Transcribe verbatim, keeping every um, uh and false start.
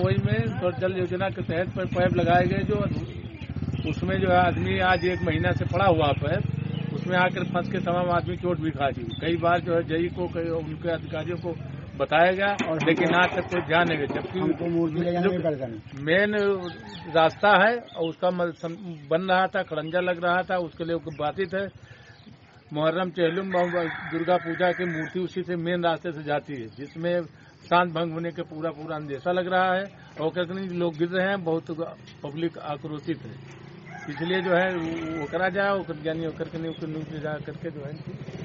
वही में तो जल योजना के तहत पाइप लगाए गए, जो उसमें जो है आदमी आज एक महीना से पड़ा हुआ पाइप, उसमें आकर फंस के तमाम आदमी चोट भी खा दी। कई बार जो है जई को कई उनके अधिकारियों को बताया गया, और लेकिन आज तक कोई ध्यान नहीं गया। जबकि मेन रास्ता है और उसका बन रहा था, खड़ंजा लग रहा था, उसके लिए बाधित है। मुहर्रम चहलुम दुर्गा पूजा की मूर्ति उसी से मेन रास्ते से जाती है, जिसमें शांत भंग होने का पूरा पूरा अंदेशा लग रहा है और कहते लोग गिर रहे हैं, बहुत पब्लिक आक्रोशित है। इसलिए जो है वो करा जाए, यानी करके जा करके जो है